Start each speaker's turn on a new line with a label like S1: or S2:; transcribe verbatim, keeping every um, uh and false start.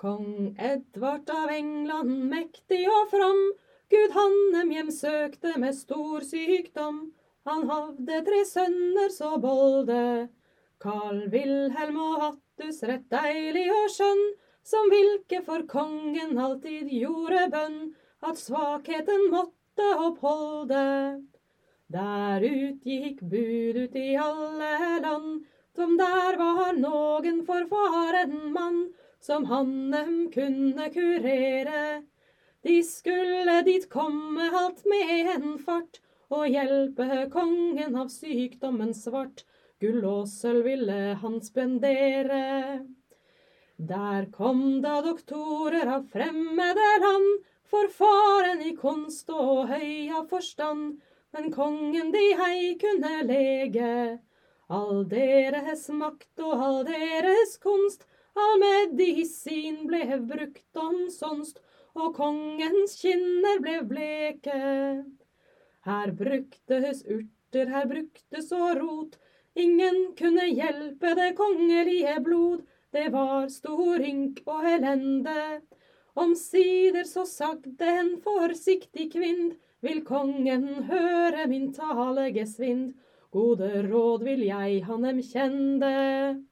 S1: Kong Edvard av England, mektig og from, Gud han dem hjemsøkte med stor sykdom. Han hadde tre sønner så bolde, Karl Wilhelm og Hattus rett deilig og skjønn, som hvilke for kongen alltid gjorde bønn, at svakheten måtte oppholde. Der ut gikk bud ut i alle land, som der var noen forfaren mann, som han dem kunne kurere. De skulle dit komme alt med en fart, og hjelpe kongen av sykdommen svart. Gull og sølv ville han spendere. Der kom da doktorer av fremmede land, forfaren i kunst og høy av forstand, men kongen de hei kunne lege. All deres makt og all deres kunst, all medisin ble brukt omsonst, og kongens kinner ble bleke. Her bruktes urter, her bruktes og rot, ingen kunne hjelpe det kongelige blod, det var stor ynk og elende. Omsider så sagde en forsiktig kvind, vil kongen høre min tale gesvind, gode råd vil jeg han dem kjende.